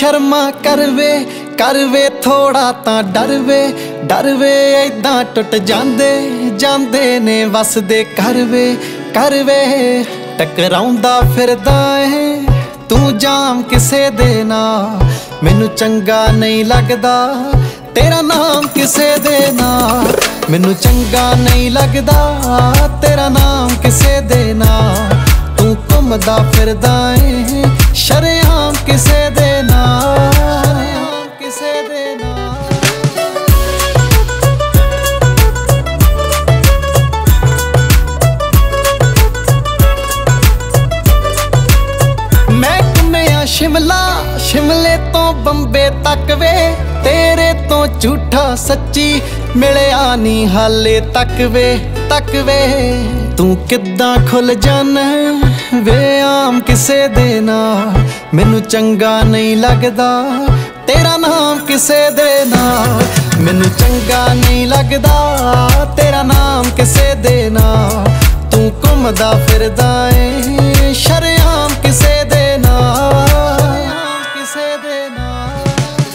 शर्मा कर वे थोड़ा तां डर वे ऐदां टुट जांदे जांदे ने वसदे कर वे टकराउंदा फिरदा है तू जाम किसे दे नाल मैनू चंगा नहीं लगदा तेरा नाम किसे दे नाल मैनू चंगा नहीं लगदा तेरा नाम किसे दे नाल तू घुमदा फिरदा है शरेआम किसे दे नाल किसे दे नाल। मैं घुमिया शिमले तो बंबे तक वे तेरे तो झूठा सच्ची मिलिया नी हाले तक वे तू किद्दां खुल जाना वे आम किसे दे नाल मैनू चंगा नहीं लगदा तेरा नाम किसे दे नाल मैनू चंगा नहीं लगदा तेरा नाम किसे दे नाल तू घुमदा फिरदा है शरेआम किसे दे नाल किसे दे नाल।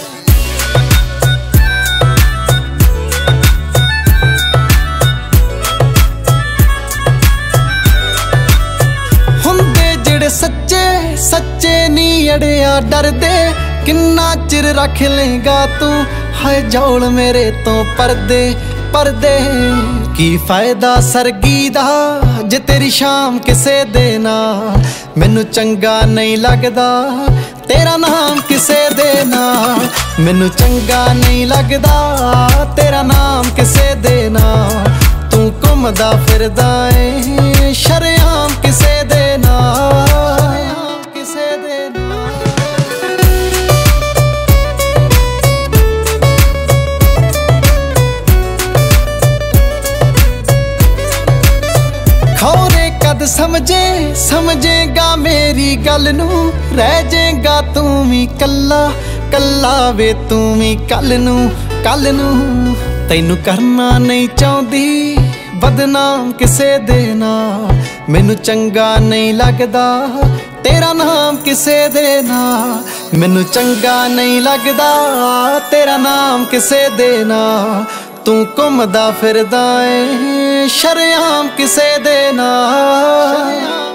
हुंदे जिहड़े सच्चे नी अड़िया डरदे किन्ना चिर रख लेगा तू हाय जौल मेरे तो परदे की फायदा सरगी दा जे तेरी शाम किसे दे नाल मैनू चंगा नहीं लगदा तेरा नाम किसे दे नाल मैनू चंगा नहीं लगदा तेरा नाम किसे दे नाल तू घुमदा फिरदा है शरेआम किसे दे नाल किसे दे नाल। खौरे कद समझेगा मेरी गल नू रह जाएगा तू भी कल्ला वे तू भी कल नू तैनू करना नहीं चाहती बदनाम किसे दे नाल मैनू चंगा नहीं लगदा तेरा नाम किसे दे नाल मैनू चंगा नहीं लगदा तेरा नाम किसे दे नाल तू घुमदा फिरदा है शरेआम किसे दे नाल।